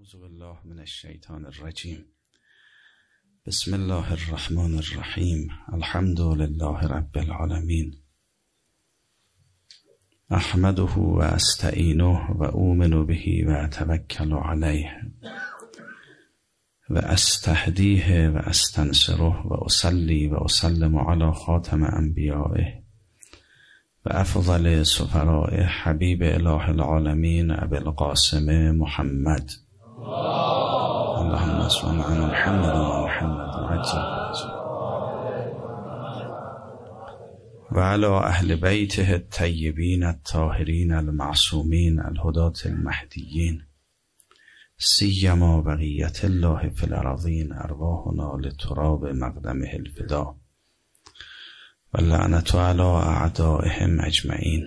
اعوذ بالله من الشیطان الرجیم. بسم الله الرحمن الرحیم. الحمد لله رب العالمین. احمده و استعینه و اؤمن به و اتوکل علیه و استهدیه و استنصره و اصلی و اسلم علی خاتم انبیائه و افضل سفراء حبیب اله العالمین ابی القاسم محمد. اللهم صل علی محمد و محمد عجل و علی اهل بیته الطیبین الطاهرین المعصومین الهداة المهدیین سیما بقیت الله فی الارضین ارواحنا لتراب مقدمه الفدا و لعنت علی اعدائهم اجمعین.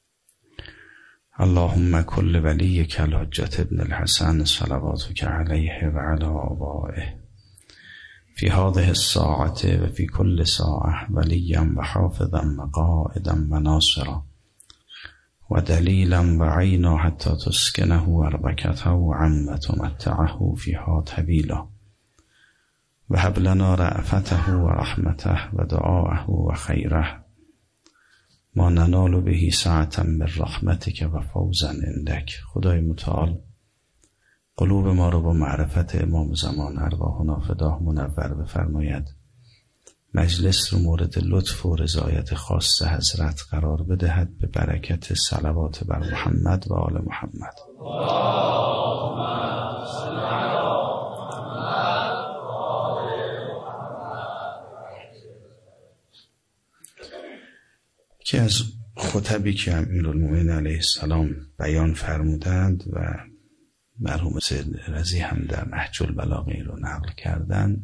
اللهم کل ولیک الحجة ابن الحسن صلواتک علیه و علی آبائه فی هذه الساعة و فی کل ساعة ولیا و حافظا و قائدا و ناصرا و دلیلا و عینا حتی تسکنه اربکته و عم تمتعه فیها طویلا و هب لنا رأفته و رحمته و دعاءه و خیره ما ننال به سعة من رحمتک و فوزا عندک. خدای متعال قلوب ما رو با معرفت امام زمان ارواحنا فداه منور بفرماید. مجلس رو مورد لطف و رضایت خاص حضرت قرار بدهد به برکت صلوات بر محمد و آل محمد. که از خطبی که امیرالمومنین علیه السلام بیان فرمودند و مرحوم سید رضی هم در نهج البلاغه رو نقل کردند،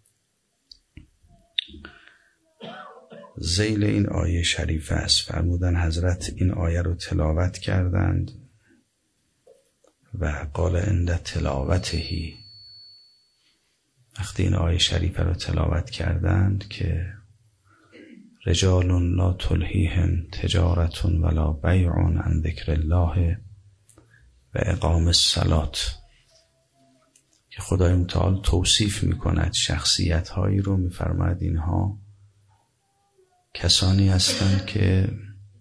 ذیل این آیه شریفه است. فرمودن حضرت این آیه رو تلاوت کردند و قال عند تلاوتهی، وقتی این آیه شریفه رو تلاوت کردند که رجال لا تلهیهم تجارت ولا بیع عن ذکر الله و اقام الصلاة، که خدای متعال توصیف می کند شخصیت هایی رو، می فرماید اینها کسانی هستند که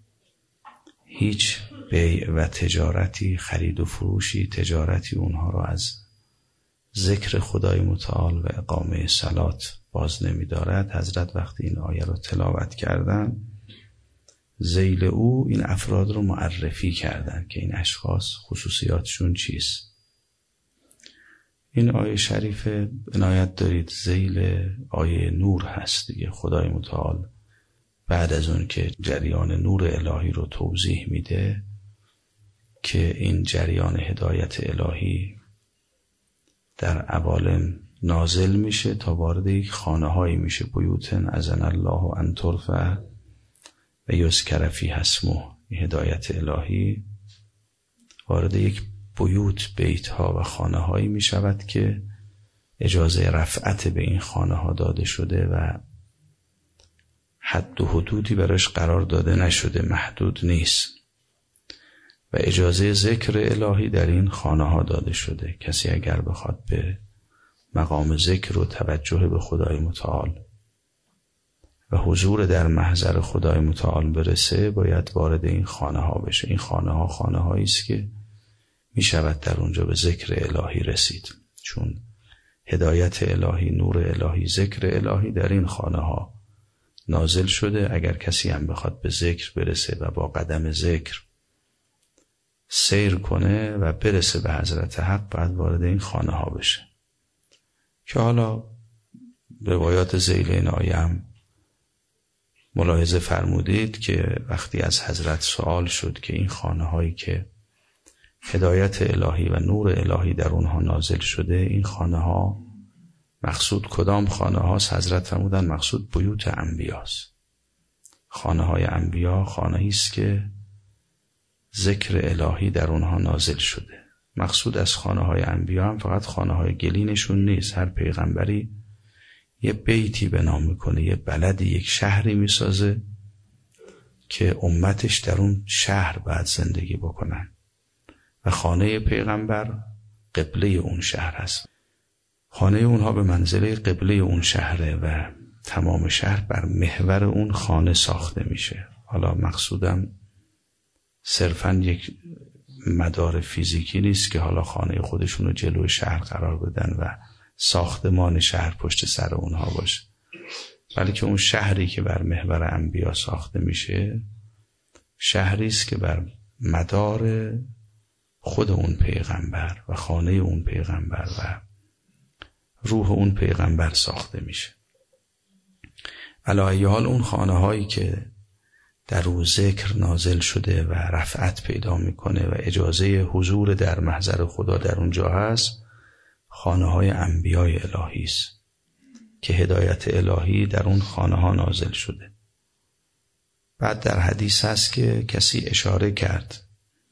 هیچ بیع و تجارتی، خرید و فروشی، تجارتی اونها رو از ذکر خدای متعال و اقامه صلات باز نمی دارد. حضرت وقتی این آیه رو تلاوت کردن، ذیل او این افراد رو معرفی کردن که این اشخاص خصوصیاتشون چیست. این آیه شریفه عنایت دارید ذیل آیه نور هست دیگه. خدای متعال بعد از اون که جریان نور الهی رو توضیح میده که این جریان هدایت الهی در عوالم نازل میشه تا وارد یک خانه هایی میشه، بیوتن اذن الله ان ترفع و یذکر فیها اسمه. هدایت الهی وارد یک بیوت، بیت ها و خانه هایی میشود که اجازه رفعت به این خانه ها داده شده و حد و حدودی براش قرار داده نشده، محدود نیست، و اجازه ذکر الهی در این خانه ها داده شده. کسی اگر بخواد به مقام ذکر و توجه به خدای متعال و حضور در محضر خدای متعال برسه، باید وارد این خانه ها بشه. این خانه هایی است که می شود در اونجا به ذکر الهی رسید، چون هدایت الهی، نور الهی، ذکر الهی در این خانه ها نازل شده. اگر کسی هم بخواد به ذکر برسه و با قدم ذکر سیر کنه و برسه به حضرت حق، باید وارد این خانه ها بشه. که حالا روایات ذیل این آیه هم ملاحظه فرمودید که وقتی از حضرت سوال شد که این خانه هایی که هدایت الهی و نور الهی در اونها نازل شده، این خانه ها مقصود کدام خانه هاست؟ حضرت فرمودن مقصود بیوت انبیاست. خانه های انبیا خانه است که ذکر الهی در اونها نازل شده. مقصود از خانه های انبیا هم فقط خانه های گلینشون نیست. هر پیغمبری یه بیتی بنا میکنه، یه بلدی، یک شهری میسازه که امتش در اون شهر باید زندگی بکنن و خانه پیغمبر قبله اون شهر هست. خانه اونها به منزله قبله اون شهره و تمام شهر بر محور اون خانه ساخته میشه. حالا مقصودم صرفاً یک مدار فیزیکی نیست که حالا خانه خودشون رو جلوی شهر قرار بدن و ساختمان شهر پشت سر اونها باشه، بلکه اون شهری که بر محور انبیا ساخته میشه شهری است که بر مدار خود اون پیغمبر و خانه اون پیغمبر و روح اون پیغمبر ساخته میشه. علی ای حال اون خانه هایی که در او ذکر نازل شده و رفعت پیدا میکنه و اجازه حضور در محضر خدا در اونجا هست، خانه های انبیای الهی است که هدایت الهی در اون خانه ها نازل شده. بعد در حدیث هست که کسی اشاره کرد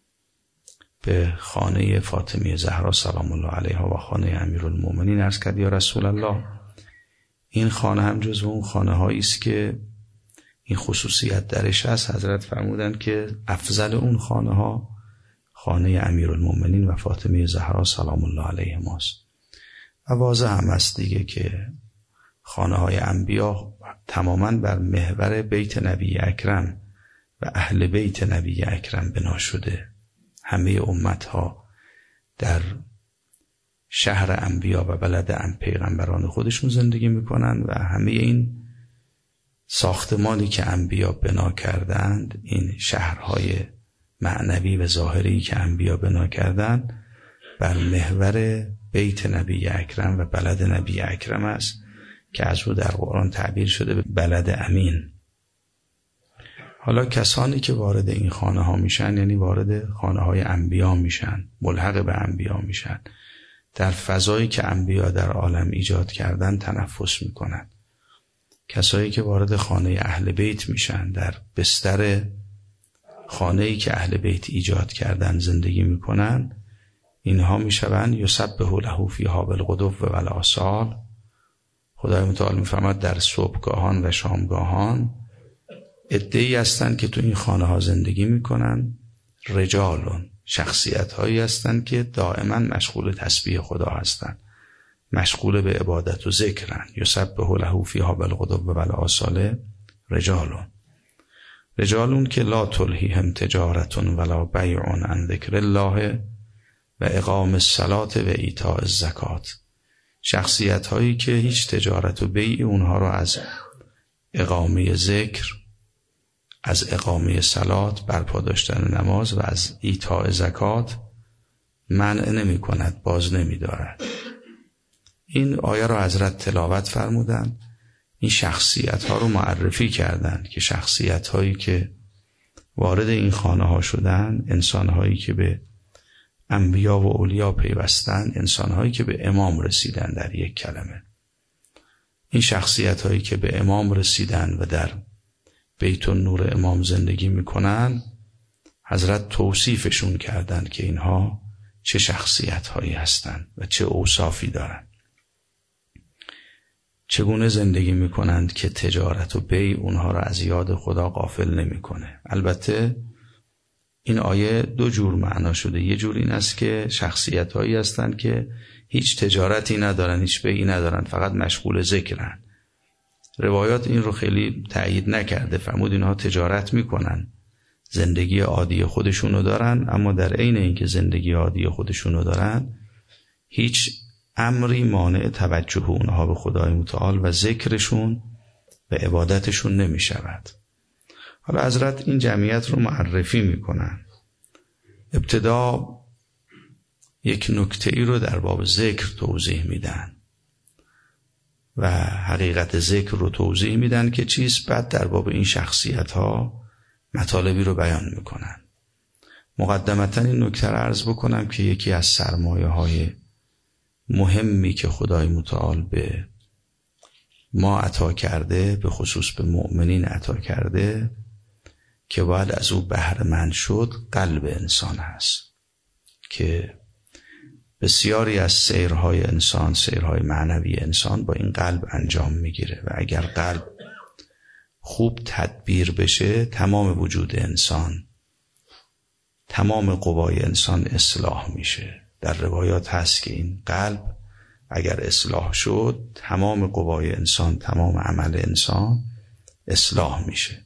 به خانه فاطمه زهرا سلام الله علیها و خانه امیرالمومنین، عرض کرد یا رسول الله این خانه هم جزو اون خانه هایی است که این خصوصیت درش هست. حضرت فرمودند که افضل اون خانه ها خانه امیرالمومنین و فاطمه زهرا سلام الله علیهماست. و واضح هم است دیگه که خانه های انبیا تماما بر محور بیت نبی اکرم و اهل بیت نبی اکرم بنا شده. همه امتها در شهر انبیا و بلد پیغمبران خودشون زندگی میکنن و همه این ساختمانی که انبیا بنا کردند، این شهرهای معنوی و ظاهری که انبیا بنا کردند، بر محور بیت نبی اکرم و بلد نبی اکرم است که از او در قرآن تعبیر شده به بلد امین. حالا کسانی که وارد این خانه ها میشن، یعنی وارد خانه های انبیا میشن، ملحق به انبیا میشن، در فضایی که انبیا در عالم ایجاد کردن تنفس میکنن. کسایی که وارد خانه اهل بیت میشن، در بستر خانه‌ای که اهل بیت ایجاد کردن زندگی میکنن، اینها میشوند یسبح له فیها بالغدو و الآصال. خدای متعال میفرماد در صبحگاهان و شامگاهان عده‌ای هستند که تو این خانه ها زندگی میکنن، رجالون، شخصیت هایی هستند که دائما مشغول تسبیح خدا هستند، مشغول به عبادت و ذکرن. یسبح له فیها بالغدو و الآصال رجالون که لا تلهیهم تجارت ولا بیع عن ذکر الله و اقام الصلاة و ایتاء الزکات. شخصیت هایی که هیچ تجارت و بیع اونها رو از اقامه ذکر، از اقامه صلات، برپا داشتن نماز و از ایتاء زکات منع نمی کند، باز نمی دارد. این آیه را حضرت تلاوت فرمودند، این شخصیت ها رو معرفی کردند که شخصیت هایی که وارد این خانه ها شدن، انسان هایی که به انبیا و اولیا پیوستن، انسان هایی که به امام رسیدن. در یک کلمه این شخصیت هایی که به امام رسیدن و در بیت النور امام زندگی میکنن، حضرت توصیفشون کردند که اینها چه شخصیت هایی هستند و چه اوصافی دارند، چگونه زندگی میکنند که تجارت و بیع اونها را از یاد خدا غافل نمیکنه. البته این آیه دو جور معنا شده. یه جور این است که شخصیت هایی هستند که هیچ تجارتی ندارن، هیچ بیعی ندارن، فقط مشغول ذکرن. روایات این رو خیلی تأیید نکرده، فرمود اینها تجارت میکنن، زندگی عادی خودشونو دارن، اما در عین اینکه زندگی عادی خودشونو دارن هیچ امری مانع توجه اونها به خدای متعال و ذکرشون و عبادتشون نمی شود. حالا حضرت این جمعیت رو معرفی میکنن. ابتدا یک نکته ای رو در باب ذکر توضیح میدن و حقیقت ذکر رو توضیح میدن که چیست. بعد در باب این شخصیت ها مطالبی رو بیان میکنن. مقدمتا این نکته رو عرض بکنم که یکی از سرمایه های مهمی که خدای متعال به ما عطا کرده، به خصوص به مؤمنین عطا کرده، که باید از او بهره مند شد، قلب انسان هست که بسیاری از سیرهای انسان، سیرهای معنوی انسان با این قلب انجام میگیره و اگر قلب خوب تدبیر بشه، تمام وجود انسان، تمام قوای انسان اصلاح میشه در روایات هست که این قلب اگر اصلاح شد تمام قوای انسان، تمام عمل انسان اصلاح میشه.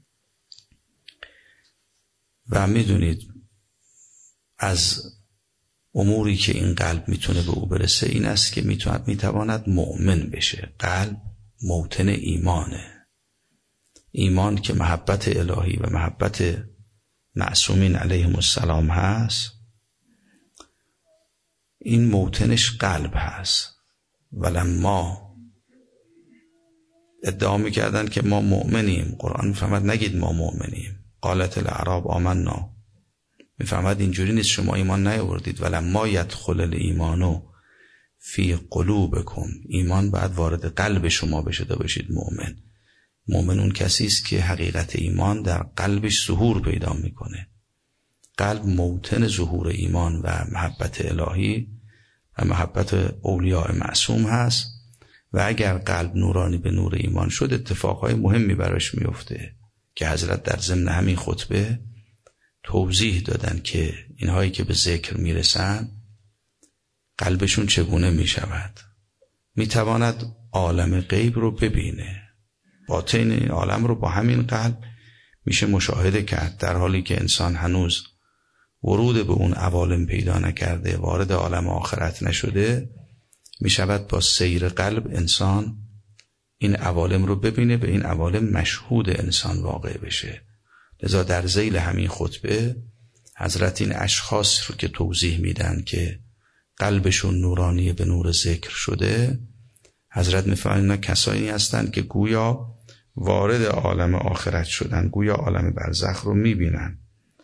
و میدونید از اموری که این قلب میتونه به او برسه این است که میتواند مؤمن بشه. قلب موطن ایمانه، ایمان که محبت الهی و محبت معصومین علیهم السلام هست، این موطنش قلب هست. ولما ادعا میکردن که ما مؤمنیم، قرآن میفهمد نگید ما مؤمنیم، قالت الاعراب آمنا، میفهمد اینجوری نیست شما ایمان نیاوردید. ولما یدخل الایمان فی قلوبکم، ایمان باید وارد قلب شما بشه تا بشید مؤمن. مؤمن اون کسی است که حقیقت ایمان در قلبش ظهور پیدا میکنه. قلب موطن ظهور ایمان و محبت الهی و محبت اولیاء معصوم هست و اگر قلب نورانی به نور ایمان شد اتفاقهای مهمی براش میفته که حضرت در ضمن همین خطبه توضیح دادن که اینهایی که به ذکر میرسن قلبشون چگونه میشود. میتواند عالم غیب رو ببینه، باطن این عالم رو با همین قلب میشه مشاهده کرد، در حالی که انسان هنوز ورود به اون عوالم پیدا نکرده، وارد عالم آخرت نشده، میشود با سیر قلب انسان این عوالم رو ببینه، به این عوالم مشهود انسان واقع بشه. لذا در ذیل همین خطبه حضرت این اشخاص رو که توضیح میدن که قلبشون نورانی به نور ذکر شده، حضرت میفرمایند اینا کسانی هستند که گویا وارد عالم آخرت شدن، گویا عالم برزخ رو میبینن.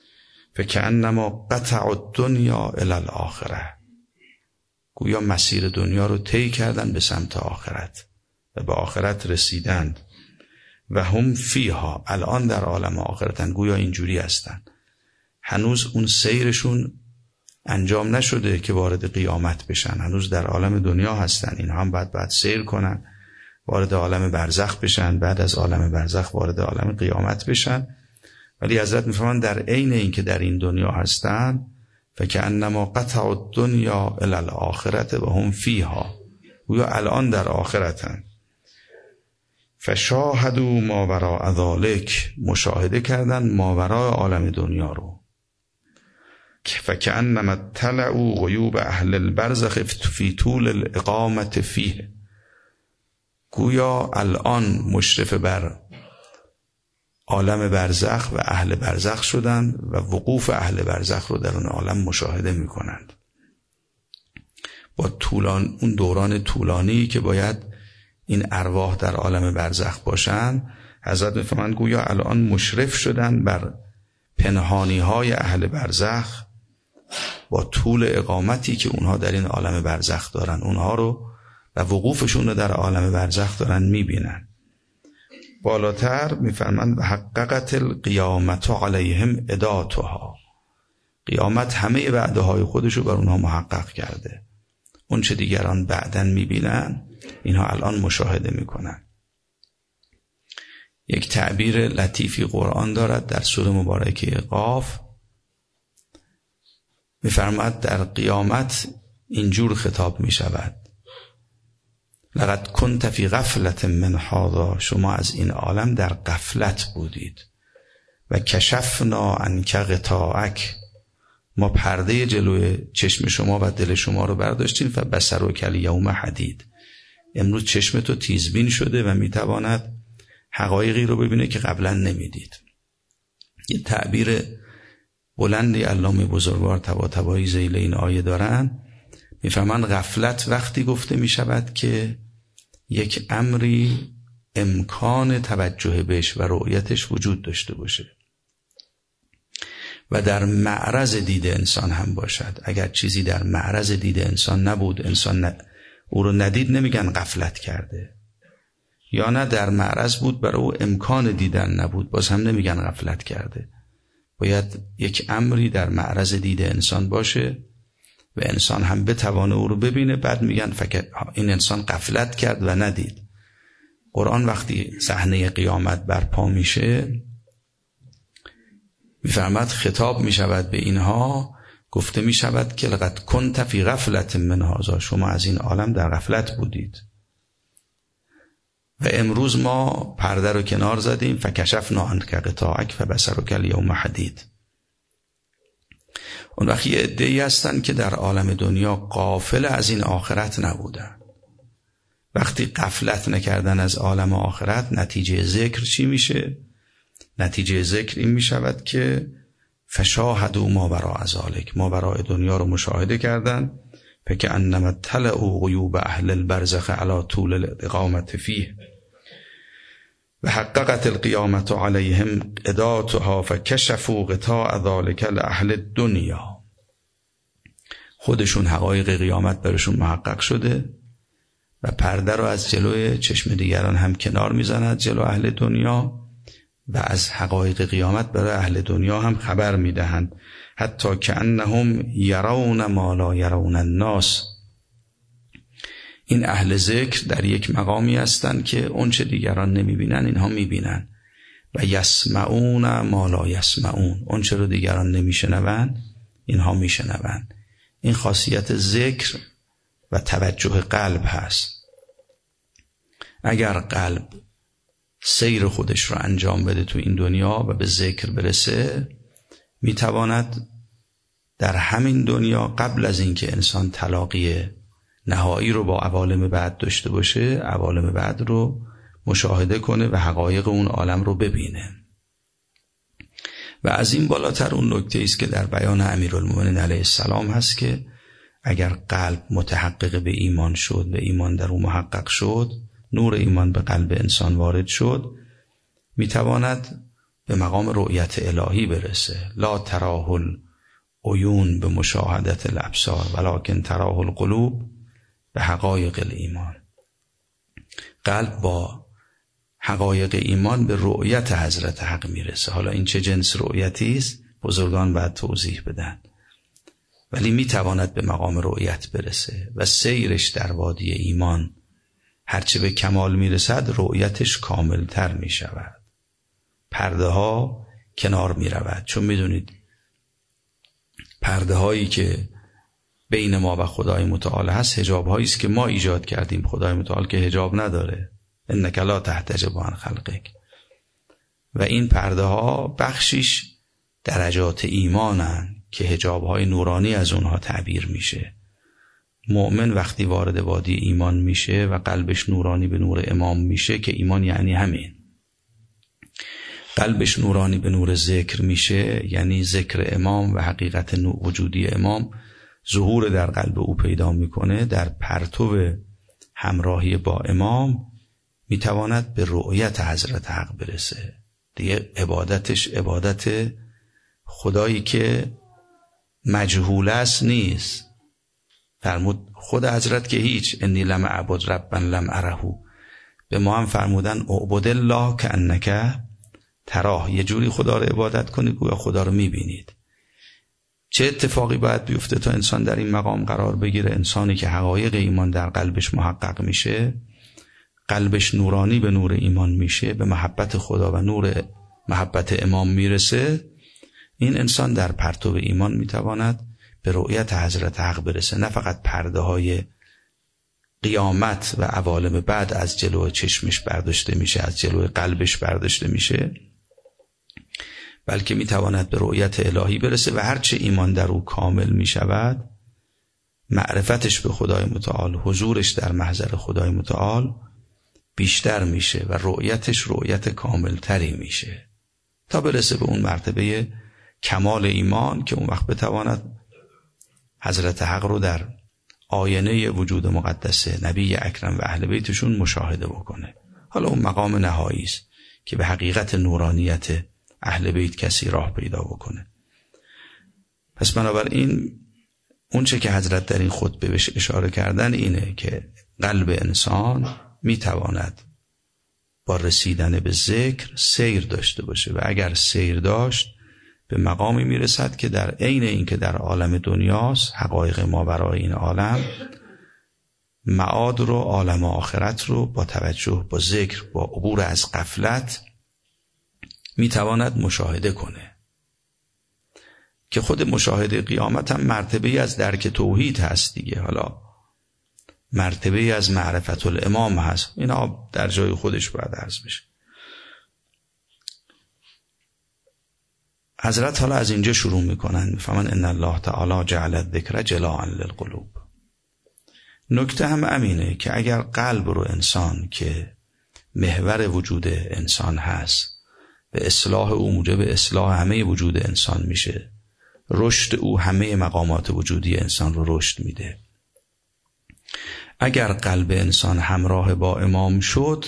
فکأنما قطع الدنیا الی الاخره، گویا مسیر دنیا رو طی کردن به سمت آخرت و به آخرت رسیدند. و هم فیها، الان در عالم آخرتن، گویا اینجوری هستن، هنوز اون سیرشون انجام نشده که وارد قیامت بشن، هنوز در عالم دنیا هستن. اینها هم بعد سیر کنن، وارد عالم برزخ بشن، بعد از عالم برزخ وارد عالم قیامت بشن. ولی حضرت میفرمان در عین این که در این دنیا هستن فکأنما قطع الدنیا الی الاخره و هم فیها، گویا الان در آخرتن. فشاهدوا ما وراء ذلک، مشاهده کردن ماورای عالم دنیا رو. فکأنما اطلعوا غیوب اهل البرزخ فی طول الاقامة فیه، گویا الان مشرف بر عالم برزخ و اهل برزخ شدن و وقوف اهل برزخ رو در اون عالم مشاهده میکنند. با اون دوران طولانی که باید این ارواح در عالم برزخ باشن، حضرت میفرمایند گویا الان مشرف شدن بر پنهانی های اهل برزخ با طول اقامتی که اونها در این عالم برزخ دارن، اونها رو و وقوفشون رو در عالم برزخ دارن میبینن. بالاتر میفرمایند و حققت القیامت علیهم اداتها، قیامت همه وعده های خودش رو بر اونها محقق کرده. اون چه دیگران بعداً میبینن اینها الان مشاهده میکنن. یک تعبیر لطیفی قرآن دارد در سوره مبارکه قاف، میفرماید در قیامت اینجور خطاب میشود: لقد کنت فی غفلت من هذا، شما از این عالم در غفلت بودید. و کشفنا عنک غطاءک، ما پرده جلوی چشم شما و دل شما رو برداشتیم. فبصرک الیوم حدید، امروز چشم تو تیزبین شده و میتواند حقایقی رو ببینه که قبلا نمیدید. یه تعبیر بلندی علامه بزرگوار طباطبایی ذیل این آیه دارن، میفهمن غفلت وقتی گفته میشود که یک امری امکان توجه بهش و رؤیتش وجود داشته باشه و در معرض دید انسان هم باشد. اگر چیزی در معرض دید انسان نبود، انسان او رو ندید، نمیگن غفلت کرده. یا نه در معرض بود برای او امکان دیدن نبود، باز هم نمیگن غفلت کرده. باید یک امری در معرض دید انسان باشه و انسان هم بتوانه او رو ببینه، بعد میگن این انسان غفلت کرد و ندید. قرآن وقتی صحنه قیامت برپا میشه میفرماد خطاب میشود به اینها گفته می شود که لقد کنت فی غفلت من هذا، شما از این عالم در غفلت بودید و امروز ما پرده رو کنار زدیم، فکشفنا عنک غطاءک فبصرک الیوم حدید. اون وقت یه عده‌ای هستن که در عالم دنیا غافل از این آخرت نبودن. وقتی غفلت نکردن از عالم آخرت، نتیجه ذکر چی میشه؟ نتیجه ذکر این میشود که فشاهدوا ما وراء ذلک، ما وراء دنیا رو مشاهده کردن، فکأنما طلعوا غیوب اهل البرزخ علی طول الاقامة فیه و حققت القیامة علیهم اداتها فکشفوا غطاء ذلک لأهل الدنیا. خودشون حقایق قیامت برشون محقق شده و پرده رو از جلوی چشم دیگران هم کنار میزند، جلو اهل دنیا، و از حقایق قیامت برای اهل دنیا هم خبر میدهند. حتی که انهم یرون ما لا یرون الناس. این اهل ذکر در یک مقامی هستند که اون چه دیگران نمیبینن اینها میبینن، و یسمعون ما لا یسمعون، اون چه رو دیگران نمیشنون اینها میشنون. این خاصیت ذکر و توجه قلب هست. اگر قلب سیر خودش رو انجام بده تو این دنیا و به ذکر برسه، میتواند در همین دنیا قبل از اینکه انسان تلاقی نهایی رو با عوالم بعد داشته باشه، عوالم بعد رو مشاهده کنه و حقایق اون عالم رو ببینه. و از این بالاتر اون نکته است که در بیان امیرالمومنین علیه السلام هست که اگر قلب متحقق به ایمان شد و ایمان در اون محقق شد، نور ایمان به قلب انسان وارد شد، میتواند به مقام رؤیت الهی برسه. لا تراه العیون به مشاهدت الابصار ولکن تراه القلوب به حقایق الایمان. قلب با حقایق ایمان به رؤیت حضرت حق میرسه. حالا این چه جنس رؤیتی است بزرگان باید توضیح بدن، ولی میتواند به مقام رؤیت برسه و سیرش در وادی ایمان هرچه به کمال میرسد رؤیتش کاملتر میشود، پرده ها کنار میرود. چون میدونید پرده هایی که بین ما و خدای متعال هست حجاب هایی است که ما ایجاد کردیم. خدای متعال که حجاب نداره، انک لا تحتجب عن خلقک. و این پرده ها بخشیش درجات ایمانن که حجاب های نورانی از اونها تعبیر میشه. مؤمن وقتی وارد وادی ایمان میشه و قلبش نورانی به نور امام میشه، که ایمان یعنی همین، قلبش نورانی به نور ذکر میشه، یعنی ذکر امام و حقیقت وجودی امام ظهور در قلب او پیدا میکنه، در پرتو همراهی با امام میتواند به رؤیت حضرت حق برسه. دیگه عبادتش عبادت خدایی که مجهول است نیست. فرمود خود حضرت که هیچ، انی لم اعبد ربا لم ارهو، به ما هم فرمودن اعبد الله کانک تراه، یه جوری خدا رو عبادت کنید گویا خدا رو میبینید. چه اتفاقی باید بیفته تا انسان در این مقام قرار بگیره؟ انسانی که حقایق ایمان در قلبش محقق میشه، قلبش نورانی به نور ایمان میشه، به محبت خدا و نور محبت امام میرسه، این انسان در پرتو ایمان میتواند به رؤیت حضرت حق برسه. نه فقط پرده های قیامت و عوالم بعد از جلو چشمش برداشته میشه، از جلو قلبش برداشته میشه، بلکه میتواند به رؤیت الهی برسه و هرچه ایمان در او کامل میشود، معرفتش به خدای متعال، حضورش در محضر خدای متعال بیشتر میشه و رؤیتش رؤیت کاملتری میشه تا برسه به اون مرتبه کمال ایمان که اون وقت بتواند حضرت حق رو در آینه وجود مقدس نبی اکرم و اهل بیتشون مشاهده بکنه. حالا اون مقام نهایی است که به حقیقت نورانیت اهل بیت کسی راه پیدا بکنه. پس بنابراین اون چه که حضرت در این خطبه بهش اشاره کردن اینه که قلب انسان میتواند با رسیدن به ذکر سیر داشته باشه و اگر سیر داشت به مقامی میرسد که در عین این که در عالم دنیاست، حقایق ماورای این عالم، معاد رو، عالم آخرت رو با توجه با ذکر، با عبور از غفلت میتواند مشاهده کنه. که خود مشاهده قیامت هم مرتبه از درک توحید هست دیگه. حالا مرتبه از معرفت الامام هست، اینا در جای خودش باید عرض بشه. حضرت حالا از اینجا شروع میکنن، میفهمن ان الله تعالی جعل الذکر جلاء للقلوب. نکته هم امینه که اگر قلب رو انسان که محور وجود انسان هست به اصلاح او موجب اصلاح همه وجود انسان میشه، رشد او همه مقامات وجودی انسان رو رشد میده. اگر قلب انسان همراه با امام شد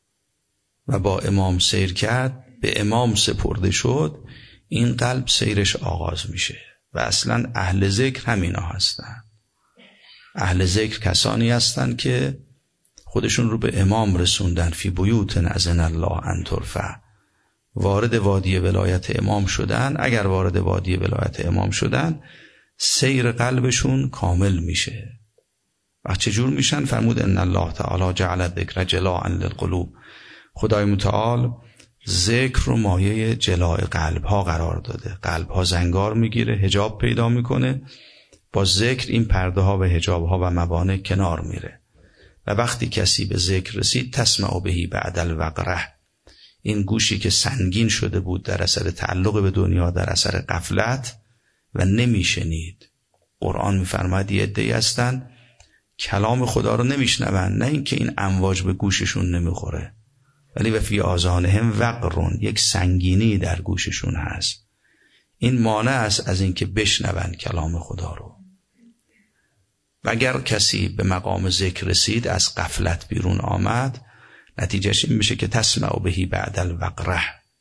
و با امام سیر کرد، به امام سپرده شد، این قلب سیرش آغاز میشه. و اصلا اهل ذکر همینا هستن. اهل ذکر کسانی هستن که خودشون رو به امام رسوندن. فی بیوت اذن الله ان ترفع، وارد وادی ولایت امام شدن. اگر وارد وادی ولایت امام شدن، سیر قلبشون کامل میشه. و چجور میشن؟ فرمود ان الله تعالی جعل الذکر جلاء للقلوب. خدای متعال ذکر رو مایه جلاء قلب ها قرار داده. قلب ها زنگار میگیره، حجاب پیدا میکنه. با ذکر این پرده ها و حجاب ها و موانع کنار میره. و وقتی کسی به ذکر رسید، تسمع بهی بعد الوقره، این گوشی که سنگین شده بود در اثر تعلق به دنیا، در اثر غفلت و نمیشنید. قرآن میفرماید یه عده‌ای هستن کلام خدا رو نمیشنون، نه اینکه این امواج به گوششون نمیخوره، ولی و فی آذانهم وقرون، یک سنگینی در گوششون هست. این مانع است از اینکه بشنون کلام خدا رو. و اگر کسی به مقام ذکر رسید، از غفلت بیرون آمد، نتیجهش این میشه که تسمع بهی بعد الوقره،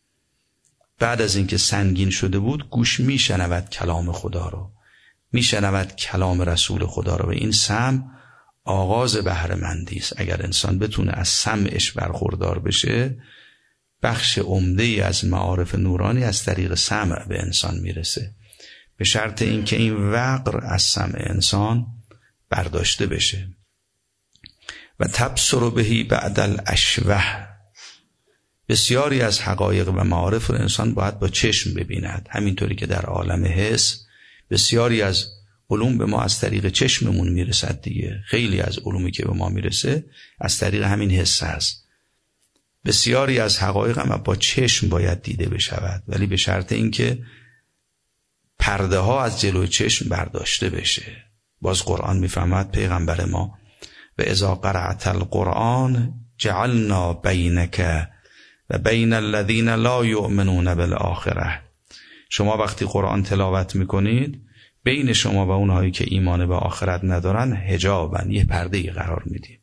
بعد از اینکه سنگین شده بود، گوش میشنود کلام خدا رو، میشنود کلام رسول خدا رو. و این سمع آغاز بهره‌مندی است. اگر انسان بتونه از سمعش برخوردار بشه، بخش عمده‌ای از معارف نورانی از طریق سمع به انسان میرسه، به شرط اینکه این وقر از سمع انسان برداشته بشه. و تبصر بهی بعد الاشوه، بسیاری از حقایق و معارف رو انسان باید با چشم ببیند. همینطوری که در عالم حس بسیاری از علوم به ما از طریق چشممون میرسد دیگه. خیلی از علومی که به ما میرسه از طریق همین حس هست. بسیاری از حقایق هم با چشم باید دیده بشود، ولی به شرط اینکه پرده ها از جلوی چشم برداشته بشه. باز قرآن میفهمد پیغمبر ما و اذا قرأت القرآن جعلنا بینک و بین الذین لا یؤمنون بالآخره. شما وقتی قرآن تلاوت میکنید، بین شما و اونهایی که ایمان به آخرت ندارن حجابن، یه پرده قرار میدید.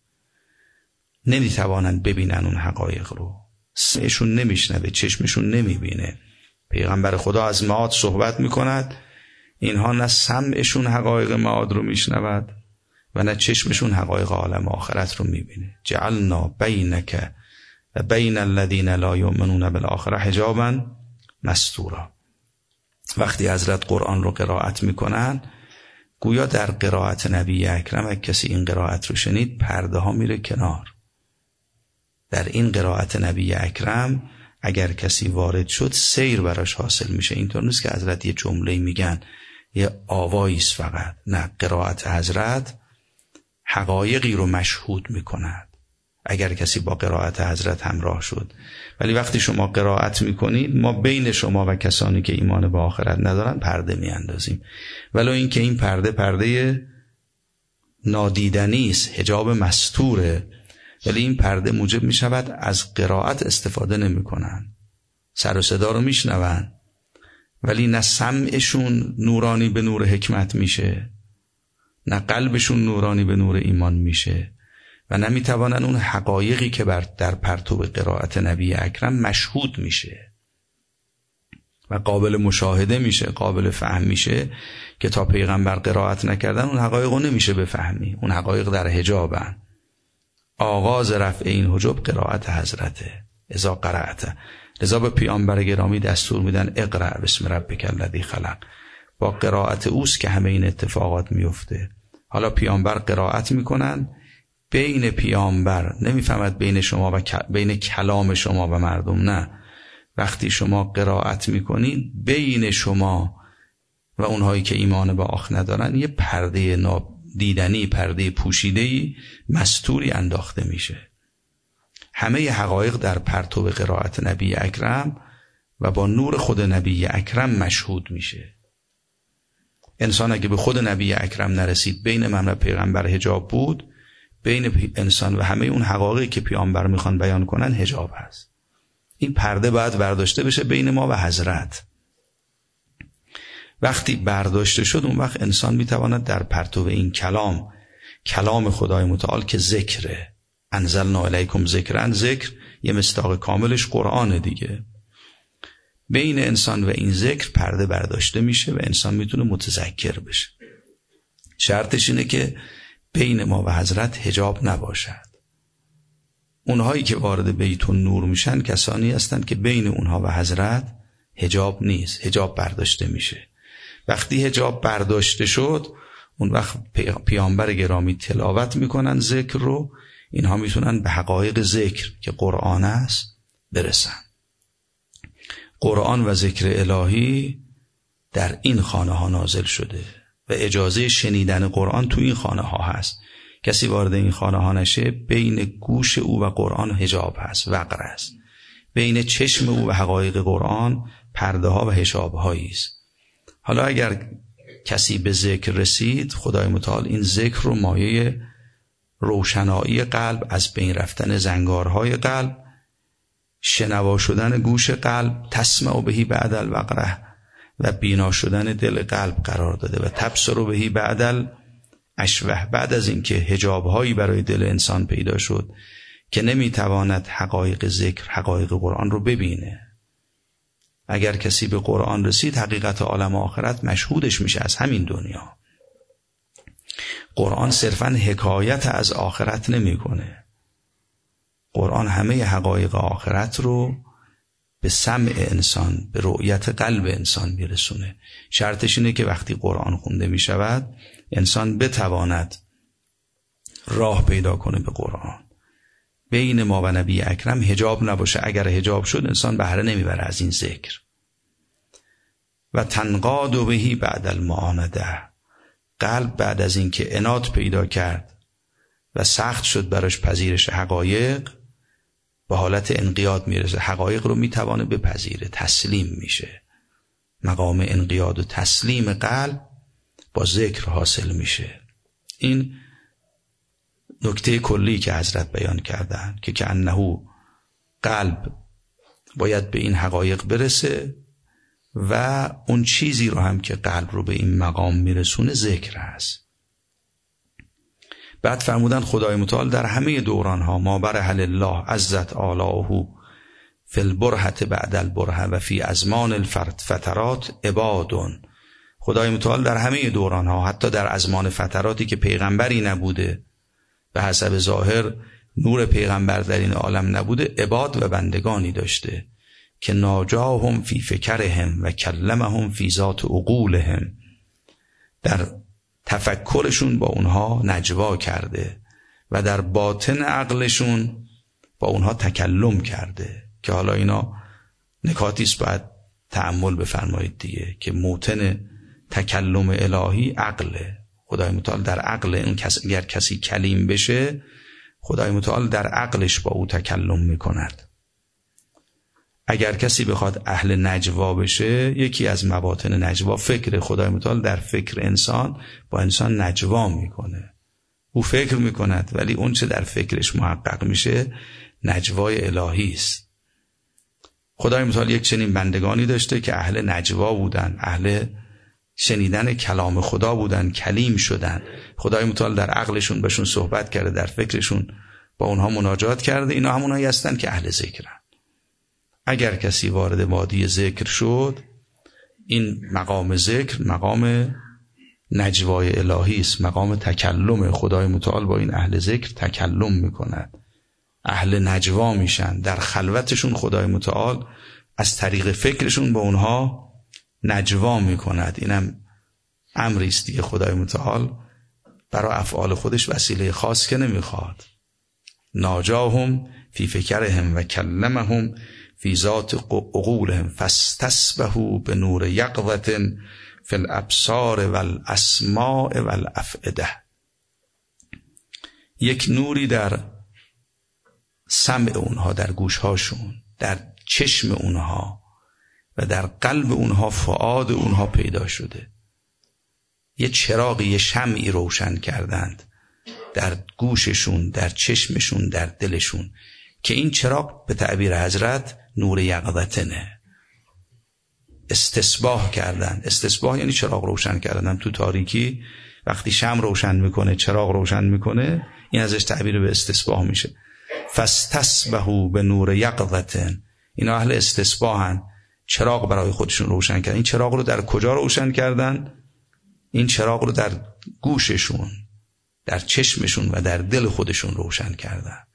نمیتوانند ببینن اون حقایق رو، سمعشون نمیشنوه، چشمشون نمیبینه. پیغمبر خدا از معاد صحبت میکند، اینها نه سمعشون حقایق معاد رو میشنود و نه چشمشون حقایق عالم آخرت رو میبینه. جعلنا بینک و بین الذین لا یؤمنون بالآخره حجابا مستورا. وقتی حضرت قرآن رو قرائت میکنن، گویا در قرائت نبی اکرم اگه کسی این قرائت رو شنید، پرده ها میره کنار. در این قرائت نبی اکرم اگر کسی وارد شد، سیر براش حاصل میشه. اینطور نیست که حضرت یه جمله میگن، یه آواییست فقط. نه، قرائت حضرت حقایقی رو مشهود میکند اگر کسی با قرائت حضرت همراه شد. ولی وقتی شما قرائت میکنید، ما بین شما و کسانی که ایمان به آخرت ندارن پرده میاندازیم، ولو اینکه این پرده نادیدنی است، حجاب مستوره، ولی این پرده موجب میشود از قرائت استفاده نمیکنن. سر و صدا رو میشنون، ولی نه سمعشون نورانی به نور حکمت میشه، نه قلبشون نورانی به نور ایمان میشه و نمیتوانن اون حقایقی که در پرتو قرائت نبی اکرم مشهود میشه و قابل مشاهده میشه، قابل فهم میشه، که تا پیغمبر قرائت نکردن اون حقایقو نمیشه بفهمی. اون حقایق در حجابن. آغاز رفع این حجاب قرائت حضرته. اذا قرأت، لذا به پیامبر گرامی دستور میدن اقرأ بسم ربک الذی خلق. با قرائت اوست که همه این اتفاقات میفته. حالا پیامبر قرائت میکنن، بین پیامبر نمیفهمد بین شما و بین کلام شما و مردم، نه، وقتی شما قرائت میکنید بین شما و اونهایی که ایمان به آخرت ندارن یه پرده نادیدنی، پرده پوشیده‌ای مستوری انداخته میشه. همه حقایق در پرتو قرائت نبی اکرم و با نور خود نبی اکرم مشهود میشه. انسان اگه به خود نبی اکرم نرسید، بین من و پیغمبر حجاب بود، بین انسان و همه اون حقایقی که پیامبر میخوان بیان کنن حجاب هست. این پرده باید برداشته بشه بین ما و حضرت. وقتی برداشته شد، اون وقت انسان میتواند در پرتو این کلام خدای متعال که ذکره، انزلنا الیکم ذکرن، ذکر یه مصداق کاملش قرآن دیگه، بین انسان و این ذکر پرده برداشته میشه و انسان میتونه متذکر بشه. شرطش اینه که بین ما و حضرت حجاب نباشد. اونهایی که وارد بیت النور میشن کسانی هستند که بین اونها و حضرت حجاب نیست، حجاب برداشته میشه. وقتی حجاب برداشته شد، اون وقت پیامبر گرامی تلاوت میکنن ذکر رو، اینها میتونن به حقایق ذکر که قرآن است برسن. قرآن و ذکر الهی در این خانه ها نازل شده و اجازه شنیدن قرآن تو این خانه ها هست. کسی وارد این خانه ها نشه، بین گوش او و قرآن حجاب هست، وقر است. بین چشم او و حقایق قرآن پرده ها و حجاب هایی است. حالا اگر کسی به ذکر رسید، خدای متعال این ذکر رو مایه روشنایی قلب، از بین رفتن زنگارهای قلب، شنوا شدن گوش قلب، تسمع بهی بعد الوقره، و بینا شدن دل قلب قرار داده و تبصر بهی بعد الاشوه. بعد از اینکه حجاب‌هایی برای دل انسان پیدا شد که نمیتواند حقایق ذکر، حقایق قرآن رو ببینه. اگر کسی به قرآن رسید، حقیقت عالم آخرت مشهودش میشه از همین دنیا. قرآن صرفاً حکایت از آخرت نمیکنه. قرآن همه حقایق آخرت رو به سمع انسان، به رؤیت قلب انسان میرسونه. شرطش اینه که وقتی قرآن خونده میشود، انسان بتواند راه پیدا کنه به قرآن. بین ما و نبی اکرم حجاب نباشه. اگر حجاب شد، انسان بهره نمیبره از این ذکر. و تنقاد بهی بعد المعانده، قلب بعد از اینکه عناد پیدا کرد و سخت شد براش پذیرش حقایق، به حالت انقیاد میرسه. حقایق رو میتوانه بپذیره، تسلیم میشه. مقام انقیاد و تسلیم قلب با ذکر حاصل میشه. این نکته کلی که حضرت بیان کردن که انه قلب باید به این حقایق برسه و اون چیزی رو هم که قلب رو به این مقام میرسونه ذکر هست. بعد فرمودن خدای متعال در همه دوران ها ما برحل الله عزت آلاؤه فی البرهة بعد البرهة و فی ازمان الفترات عبادون. خدای متعال در همه دوران ها، حتی در ازمان فتراتی که پیغمبری نبوده، به حسب ظاهر نور پیغمبر در این عالم نبوده، عباد و بندگانی داشته که ناجاهم فی فکرهم و کلمهم فی ذات عقولهم، در تفکرشون با اونها نجوا کرده و در باطن عقلشون با اونها تکلم کرده. که حالا اینا نکاتیست باید تأمل بفرمایید دیگه، که موطن تکلم الهی عقله. خدای متعال در عقل اون اگر کسی کلیم بشه، خدای متعال در عقلش با او تکلم میکند. اگر کسی بخواد اهل نجوا بشه، یکی از مواطن نجوا فکر. خدای متعال در فکر انسان با انسان نجوا میکنه. او فکر میکند، ولی اون چه در فکرش محقق میشه نجوای الهی است. خدای متعال یک چنین بندگانی داشته که اهل نجوا بودن، اهل شنیدن کلام خدا بودن، کلیم شدن. خدای متعال در عقلشون بهشون صحبت کرده، در فکرشون با اونها مناجات کرده. اینا همونایی هستن که اهل ذکرن. اگر کسی وارد وادی ذکر شد، این مقام ذکر مقام نجوای الهی است، مقام تکلم. خدای متعال با این اهل ذکر تکلم میکند، اهل نجوا میشن. در خلوتشون خدای متعال از طریق فکرشون با اونها نجوا میکند. اینم امری است دیگه. خدای متعال برای افعال خودش وسیله خاص که نمیخواد. ناجاهم فی فکرهم و کلمهم فی ذات عقولهم فاستسبحوا بنور یقظة فی الابصار والاسماع والافئده. یک نوری در سمع اونها، در گوشهاشون، در چشم اونها و در قلب اونها، فؤاد اونها پیدا شده. یه چراغی، یه شمعی روشن کردند در گوششون، در چشمشون، در دلشون، که این چراغ به تعبیر حضرت نور یقظتنه. استصباح کردن. استصباح یعنی چراغ روشن کردن تو تاریکی. وقتی شمع روشن میکنه، چراغ روشن میکنه، این ازش تعبیر به استصباح میشه. فاستصبحوا بنور یقظتن. اینا اهل استصباحن، چراغ برای خودشون روشن کردن. این چراغ رو در کجا روشن کردن؟ این چراغ رو در گوششون، در چشمشون و در دل خودشون روشن کردن.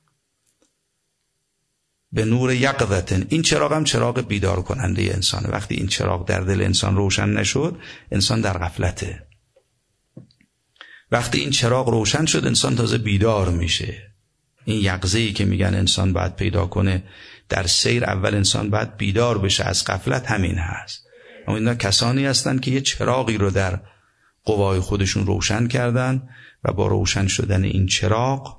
به نور یقظتن. این چراغ هم چراغ بیدار کننده انسانه. وقتی این چراغ در دل انسان روشن نشد، انسان در غفلته. وقتی این چراغ روشن شد، انسان تازه بیدار میشه. این یقظه‌ای که میگن انسان باید پیدا کنه در سیر، اول انسان باید بیدار بشه از غفلت، همین هست. اما اینا کسانی هستن که یه چراغی رو در قوای خودشون روشن کردن و با روشن شدن این چراغ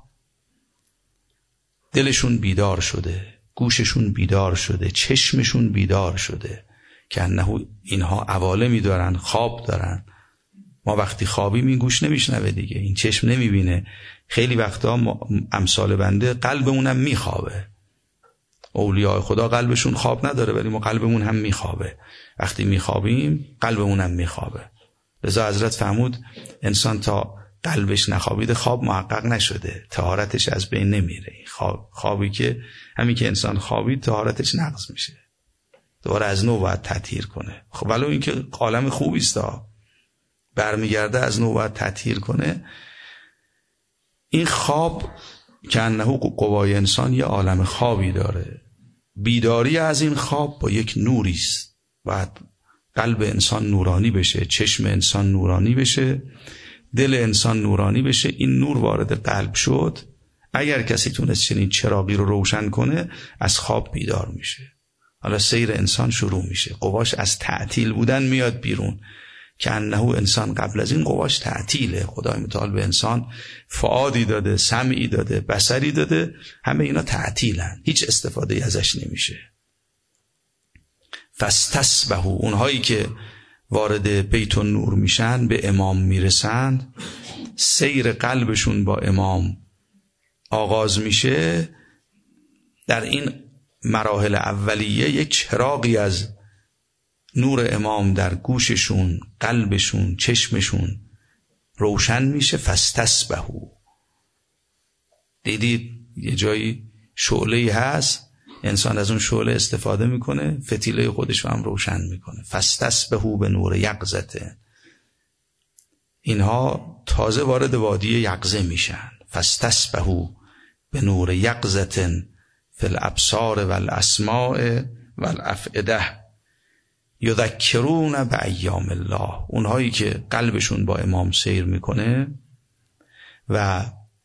دلشون بیدار شده، گوششون بیدار شده، چشمشون بیدار شده، که انه اینها عوالمی دارن، خواب دارن. ما وقتی خوابیم این گوش نمیشنوه دیگه، این چشم نمیبینه. خیلی وقتا امثال بنده قلبمون هم میخوابه. اولیاء خدا قلبشون خواب نداره، ولی ما قلبمون هم میخوابه. وقتی میخوابیم قلبمون هم میخوابه. لذا حضرت فرمود انسان تا قلبش نخوابیده خواب محقق نشده، طهارتش از بین نمیره. خوابی که همین که انسان خوابید طهارتش نقض میشه، دوباره از نو باید تطهیر کنه. خب ولو این که عالم خوبی است، برمیگرده از نو باید تطهیر کنه. این خواب که انه قوای انسان یه عالم خوابی داره. بیداری از این خواب با یک نوری است. باید قلب انسان نورانی بشه، چشم انسان نورانی بشه، دل انسان نورانی بشه. این نور وارد قلب شد، اگر کسی تونست چنین چراغی رو روشن کنه، از خواب بیدار میشه. حالا سیر انسان شروع میشه، قواش از تعطیل بودن میاد بیرون، که انه انسان قبل از این قواش تعطیله. خدای متعال به انسان فؤادی داده، سمعی داده، بصری داده، همه اینا تعطیلن، هیچ استفاده ازش نمیشه. فاستصبحوا، اونهایی که وارد بیت النور میشن، به امام میرسند، سیر قلبشون با امام آغاز میشه. در این مراحل اولیه یک چراغی از نور امام در گوششون، قلبشون، چشمشون روشن میشه. فاستصبحوا. دیدید یه جایی شعله‌ای هست، انسان از اون شعله استفاده میکنه، فتیله خودش رو هم روشن میکنه. فاستصبحوا به نور یقظته. اینها تازه وارد وادی یقظه میشن. فاستصبحوا به نور یقظته فی الابصار والاسماع والافئده یذکرون بایام الله. اونهایی که قلبشون با امام سیر میکنه و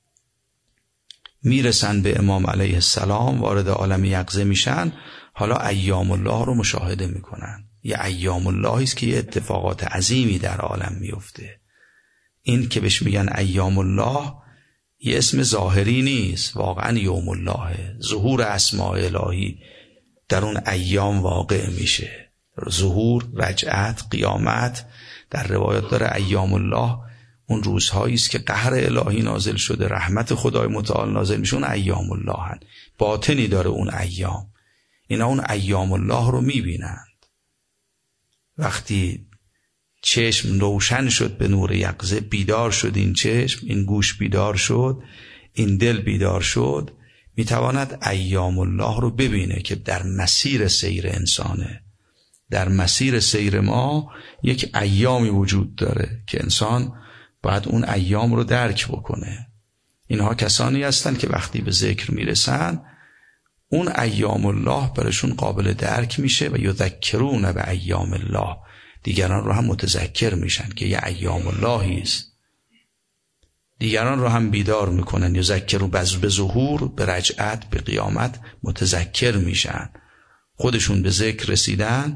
میرسن به امام علیه السلام، وارد عالم یقظه میشن، حالا ایام الله رو مشاهده میکنن. یه ایام الله است که یه اتفاقات عظیمی در عالم میفته. این که بهش میگن ایام الله یه اسم ظاهری نیست، واقعا یوم الله، ظهور اسماء الهی در اون ایام واقع میشه. ظهور، رجعت، قیامت. در روایات داره ایام الله اون روزهایی است که قهر الهی نازل شده، رحمت خدای متعال نازل میشه، اون ایام الله هن. باطنی داره اون ایام. اینا اون ایام الله رو میبینند. وقتی چشم روشن شد به نور یقظه، بیدار شد این چشم، این گوش بیدار شد، این دل بیدار شد، میتواند ایام الله رو ببینه که در مسیر سیر انسانه. در مسیر سیر ما یک ایامی وجود داره که انسان باید اون ایام رو درک بکنه. اینها کسانی هستند که وقتی به ذکر میرسن، اون ایام الله برشون قابل درک میشه و یذکرون به ایام الله. دیگران رو هم متذکر میشن که یه ایام اللهی است. دیگران رو هم بیدار میکنن. یذکرون به ظهور، به رجعت، به قیامت متذکر میشن. خودشون به ذکر رسیدن،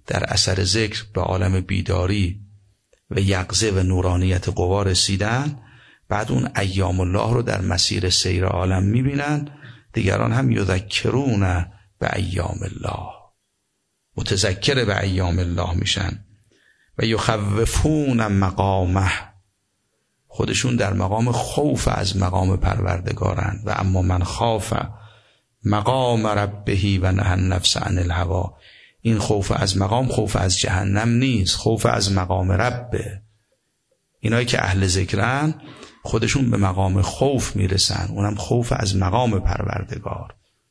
در اثر ذکر به عالم بیداری و یقظه و نورانیت قوا رسیدن، بعد اون ایام الله رو در مسیر سیر عالم میبینن، دیگران هم یذکرون به ایام الله، متذکر به ایام الله میشن. و یخوفون مقامه، خودشون در مقام خوف از مقام پروردگارن. و اما من خاف مقام ربه و نهى النفس عن الهوى، این خوف از مقام خوف از جهنم نیست، خوف از مقام ربه. اینایی که اهل ذکرن خودشون به مقام خوف میرسن، اونم خوف از مقام پروردگار،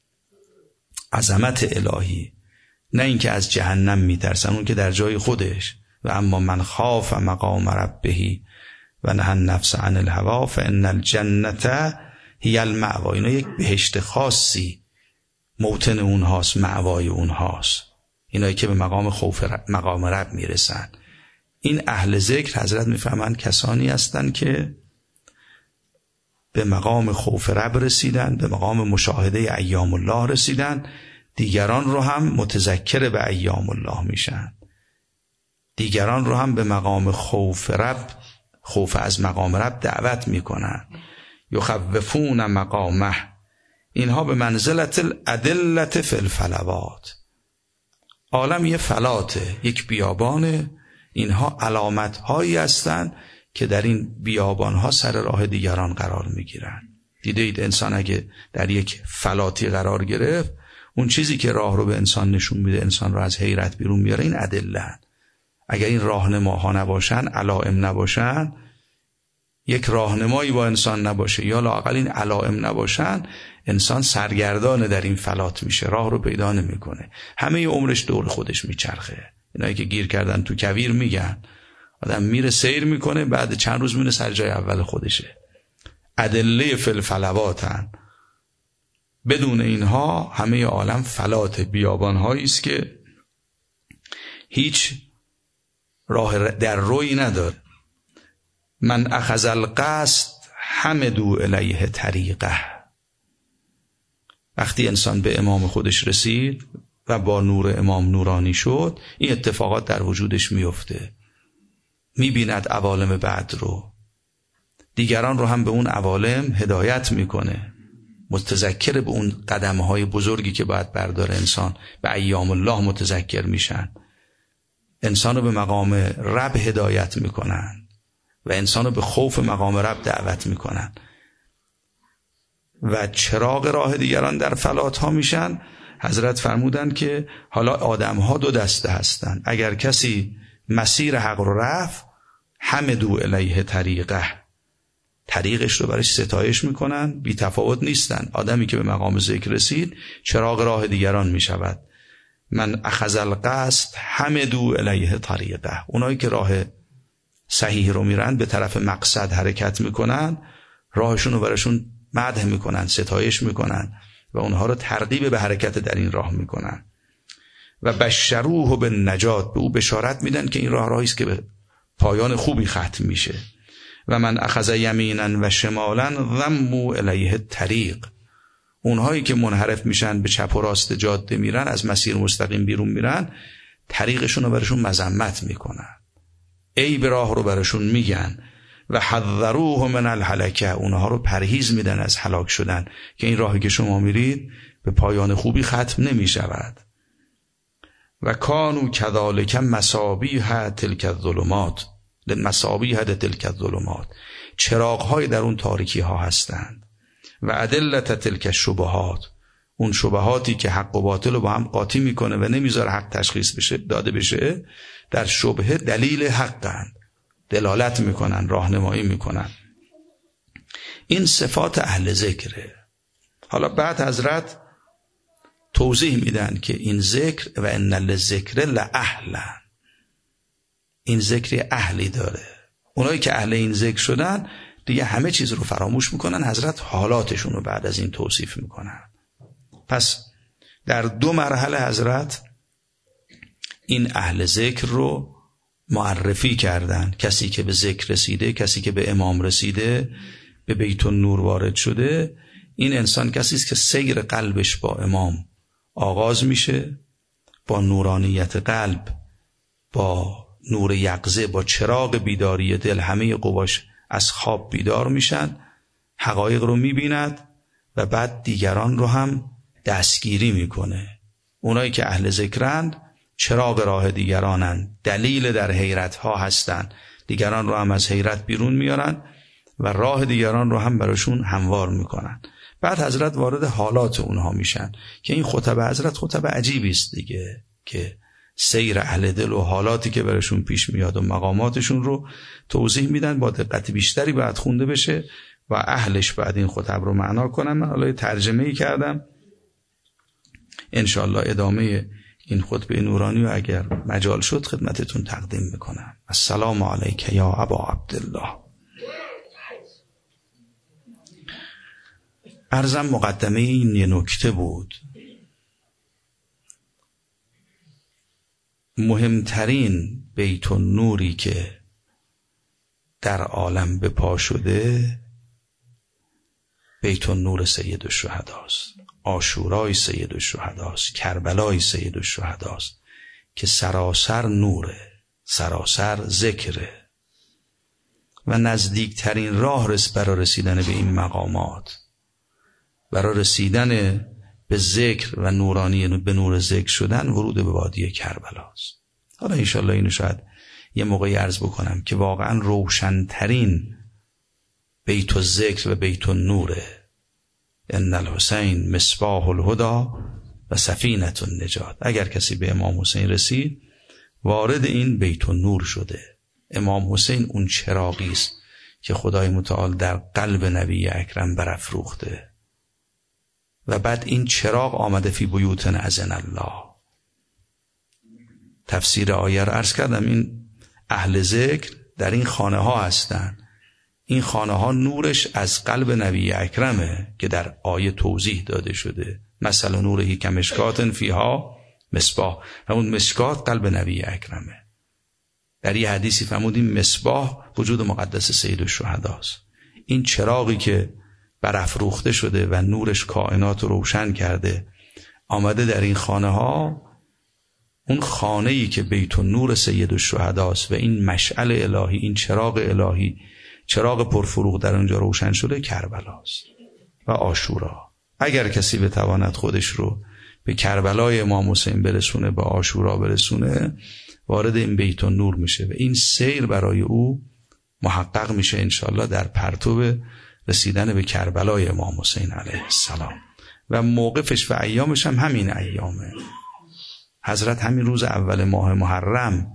عظمت الهی، نه اینکه از جهنم میترسن، اون که در جای خودش. و اما من خاف مقام ربه و نهى النفس عن الهوى فان الجنة هی المأوی، اینا یک بهشت خاصی موطن اونهاست، مأوای اونهاست، اینایی که به مقام خوف مقام رب میرسن. این اهل ذکر حضرت میفهمند کسانی هستند که به مقام خوف رب رسیدن، به مقام مشاهده ایام الله رسیدن، دیگران رو هم متذکر به ایام الله میشن، دیگران رو هم به مقام خوف رب، خوف از مقام رب دعوت میکنن. یخوفون مقامه، اینها به منزلت الادلة فی الفلوات، عالم یه فلاته، یک بیابانه، اینها علامت هایی هستند که در این بیابان ها سر راه دیگران قرار میگیرن. دیده اید انسان اگه در یک فلاتی قرار گرفت، اون چیزی که راه رو به انسان نشون میده، انسان رو از حیرت بیرون میاره، این ادله. اگر این راهنماها نباشن، علائم نباشن، یک راهنمایی با انسان نباشه یا لااقل این علائم نباشن، انسان سرگردان در این فلات میشه، راه رو پیدا نمیکنه، همه عمرش دور خودش میچرخه. اینایی که گیر کردن تو کویر میگن آدم میره سیر میکنه، بعد چند روز میره سر جای اول خودشه. ادله فی الفلواتن، بدون اینها همه عالم فلات، بیابانهایی است که هیچ راه در روی نداره. من اخذ القصد حمدوا الیه طریقه، وقتی انسان به امام خودش رسید و با نور امام نورانی شد، این اتفاقات در وجودش میفته، میبیند عوالم بعد رو، دیگران رو هم به اون عوالم هدایت میکنه، متذکر به اون قدمهای بزرگی که باید برداره انسان، به ایام الله متذکر میشن، انسان رو به مقام رب هدایت میکنن و انسان رو به خوف مقام رب دعوت میکنن و چراغ راه دیگران در فلات ها میشن. حضرت فرمودن که حالا آدم ها دو دسته هستن، اگر کسی مسیر حق رو رفت، حمدوا الیه طریقه، طریقش رو برش ستایش میکنن، بی تفاوت نیستن. آدمی که به مقام ذکر رسید چراغ راه دیگران میشود. من اخذ القصد حمدوا الیه طریقه، اونایی که راه صحیح رو میرن، به طرف مقصد حرکت میکنن، راهشون رو برشون مدح میکنن، ستایش میکنن و اونها رو ترغیب به حرکت در این راه میکنن. و بشروه به نجات، به او بشارت میدن که این راه راهی است که به پایان خوبی ختم میشه. و من اخذ یمینا و شمالا ذموا الیه طریق، اونهایی که منحرف میشن، به چپ و راست جاده میرن، از مسیر مستقیم بیرون میرن، طریقشون رو برشون مذمت میکنن، عیب راه رو برشون میگن. و حذروه من الهلکه، اونها رو پرهیز میدن از هلاک شدن، که این راهی که شما میرید به پایان خوبی ختم نمیشود. و کانوا کذالک مصابیح تلک الظلمات، مصابیح تلک الظلمات، چراغ‌های در اون تاریکی ها هستند. و ادله تلک الشبهات، اون شبهاتی که حق و باطل رو با هم قاطی میکنه و نمیذاره حق تشخیص بشه، داده بشه، در شبهه دلیل حقند، دلالت میکنن، راهنمایی میکنن. این صفات اهل ذکره. حالا بعد حضرت توضیح میدن که این ذکر و ان للذکر لاهلن، این ذکر اهلی داره. اونایی که اهل این ذکر شدن دیگه همه چیز رو فراموش میکنن. حضرت حالاتشون رو بعد از این توصیف میکنن. پس در دو مرحله حضرت این اهل ذکر رو معرفی کردن، کسی که به ذکر رسیده، کسی که به امام رسیده، به بیت النور وارد شده، این انسان کسی است که سیر قلبش با امام آغاز میشه، با نورانیت قلب با نور یقظه، با چراغ بیداری دل همه قواش از خواب بیدار میشن، حقایق رو میبیند و بعد دیگران رو هم دستگیری میکنه. اونایی که اهل ذکرند چراغ راه دیگرانند، دلیل در حیرت ها هستند، دیگران رو هم از حیرت بیرون میارن و راه دیگران رو هم براشون هموار میکنن. بعد حضرت وارد حالات اونها میشن که این خطبه حضرت خطبه عجیبی است دیگه، که سیر اهل دل و حالاتی که براشون پیش میاد و مقاماتشون رو توضیح میدن. با دقت بیشتری باید خونده بشه و اهلش بعد این خطب رو معنا کنن. من حالا ترجمه‌ای کردم، انشاءالله ادامه این خطبه نورانی و اگر مجال شد خدمتتون تقدیم میکنم. السلام علیک یا ابا عبدالله. عرضم مقدمه این یه نکته بود. مهمترین بیت النوری که در عالم به پا شده بیت النور سید الشهداست، عاشورای سید الشهداست، کربلای سید الشهداست که سراسر نوره، سراسر ذکره و نزدیکترین راه برای رسیدن به این مقامات، برای رسیدن به ذکر و نورانی به نور ذکر شدن، ورود به وادی کربلاست. حالا انشالله اینو شاید یه موقعی عرض بکنم که واقعا روشنترین بیت الذکر و بیت النوره. ان الحسین مصباح الهدی و سفینه النجات. اگر کسی به امام حسین رسید وارد این بیت النور شده. امام حسین اون چراغی است که خدای متعال در قلب نبی اکرم برافروخته و بعد این چراغ آمده فی بیوت اذن الله. تفسیر آیه رو عرض کردم. این اهل ذکر در این خانه ها هستن. این خانه ها نورش از قلب نبی اکرمه که در آیه توضیح داده شده. مثلا نورهی که مشکات فیها مصباح، همون مشکات قلب نبی اکرمه. در یه حدیثی فرمودیم مصباح وجود مقدس سید الشهداست. این چراغی که برافروخته شده و نورش کائنات رو روشن کرده آمده در این خانه ها. اون خانه‌ای که بیت النور سید الشهداست و این مشعل الهی، این چراغ الهی، چراغ پرفروغ در اونجا روشن شده، کربلاست و عاشورا. اگر کسی بتواند خودش رو به کربلای امام حسین برسونه، به عاشورا برسونه، وارد این بیت النور میشه و این سیر برای او محقق میشه انشالله در پرتو رسیدن به کربلای امام حسین علیه السلام. و موقفش و ایامش هم همین ایامه. حضرت همین روز اول ماه محرم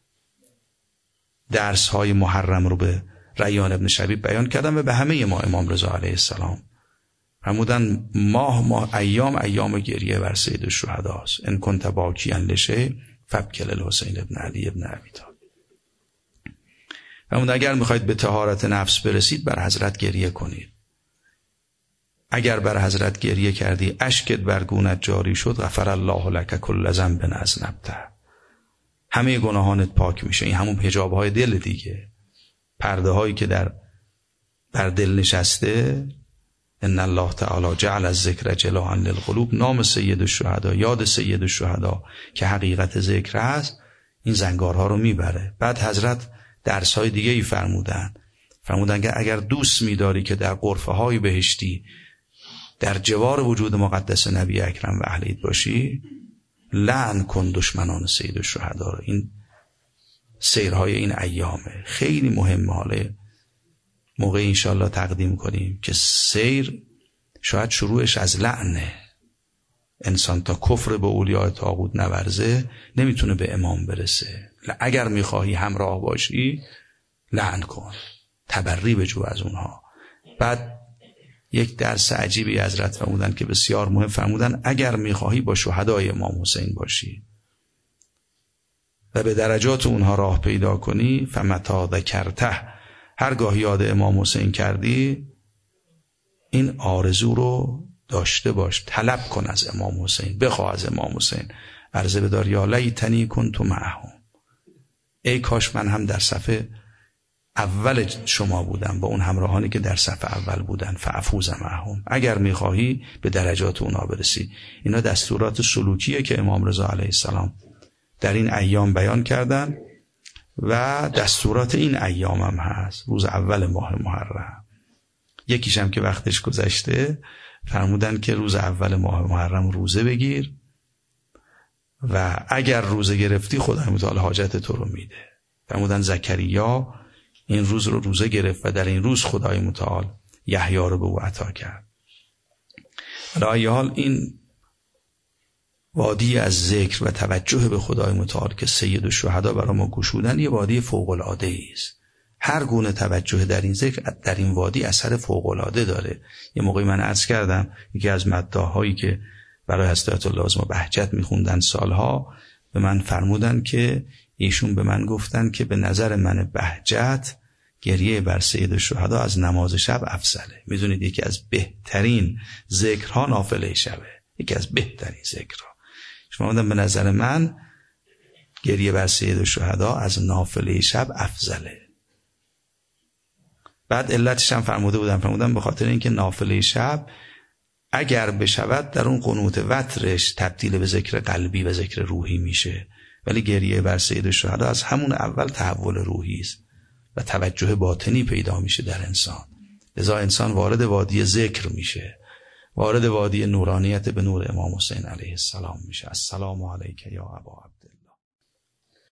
درس های محرم رو به ریان ابن شبیب بیان کردن و به همه ما امام رضا علیه السلام فرمودن ماه ایام گریه بر سید الشهداست. ان کنت باکیا لشیء فابکی الحسین ابن علی ابن ابی طالب. فرمود اگر میخواید به طهارت نفس برسید بر حضرت گریه کنید. اگر بر حضرت گریه کردی اشکت بر گونت جاری شد غفر الله لک کل ذنب اذنبته، همه گناهانت پاک میشه. این همون حجاب های دل دیگه، پرده هایی که بر دل نشسته. ان الله تعالی جعل الذکر جلاء للقلوب. نام سید الشهدا، یاد سید الشهدا که حقیقت ذکر هست، این زنگارها رو میبره. بعد حضرت درس های دیگه ای فرمودن که اگر دوست میداری که در غرفه های بهشتی در جوار وجود مقدس نبی اکرم و اهل بیت باشی، لعن کن دشمنان سید الشهدا رو. این سیرهای این ایامه خیلی مهمه. حالا موقع انشالله تقدیم کنیم که سیر شاید شروعش از لعنه. انسان تا کفر به اولیاء طاغوت نورزه نمیتونه به امام برسه. اگر میخواهی همراه باشی لعن کن، تبری بجو از اونها. بعد یک درس عجیبی حضرت فرمودن که بسیار مهم. فرمودن اگر میخواهی با شهدای امام حسین باشی و به درجات اونها راه پیدا کنی، فمتا ذکرته، هرگاه یاد امام حسین کردی این آرزو رو داشته باش، طلب کن از امام حسین، بخواه از امام حسین، عرضه بدار یا لیتنی کنت معهم، ای کاش من هم در صف اول شما بودم با اون همراهانی که در صف اول بودن، فافوز معهم. اگر میخواهی به درجات اونا برسی. اینا دستورات سلوکیه که امام رضا علیه السلام در این ایام بیان کردن و دستورات این ایام هم هست. روز اول ماه محرم، یکیش هم که وقتش گذشته، فرمودن که روز اول ماه محرم روزه بگیر و اگر روزه گرفتی خدای متعال حاجت تو رو میده. فرمودن زکریا این روز رو روزه گرفت و در این روز خدای متعال یحیی رو به او عطا کرد. علی حال این وادی از ذکر و توجه به خدای متعال که سید الشهدا برای ما گشودن یه وادی فوق العاده است. هر گونه توجه در این ذکر در این وادی اثر فوق العاده داره. یه موقعی من عرض کردم یکی از مداحایی که برای حضرت اللازم بهجت میخوندن سالها به من فرمودن که ایشون به من گفتن که به نظر من بهجت گریه بر سید الشهدا از نماز شب افضله. میدونید یکی از بهترین ذکرها نافله شبه، یکی از بهترین ذکرها. شما فرمودن به نظر من گریه بر سید الشهدا از نافله شب افضله. بعد علتش هم فرمودن به خاطر اینکه نافله شب اگر بشود در اون قنوت وترش تبدیل به ذکر قلبی و ذکر روحی میشه، ولی گریه بر سید الشهدا از همون اول تحول روحی است و توجه باطنی پیدا میشه در انسان. لذا انسان وارد وادی ذکر میشه، وارد وادی نورانیت به نور امام حسین علیه السلام میشه. السلام علیک یا ابا عبد